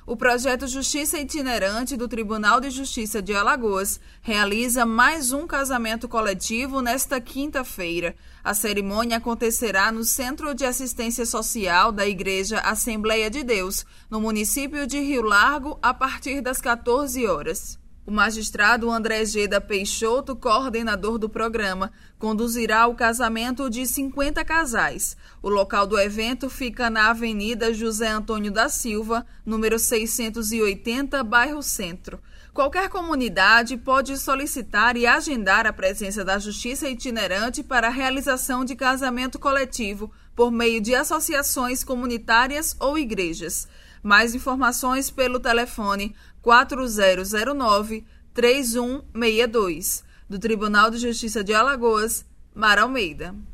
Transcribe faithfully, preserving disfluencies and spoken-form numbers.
O projeto Justiça Itinerante do Tribunal de Justiça de Alagoas realiza mais um casamento coletivo nesta quinta-feira. A cerimônia acontecerá no Centro de Assistência Social da Igreja Assembleia de Deus, no município de Rio Largo, a partir das quatorze horas. O magistrado André Geda Peixoto, coordenador do programa, conduzirá o casamento de cinquenta casais. O local do evento fica na Avenida José Antônio da Silva, número seiscentos e oitenta, bairro Centro. Qualquer comunidade pode solicitar e agendar a presença da Justiça Itinerante para a realização de casamento coletivo por meio de associações comunitárias ou igrejas. Mais informações pelo telefone quatro zero zero nove, três um seis dois. Do Tribunal de Justiça de Alagoas, Mara Almeida.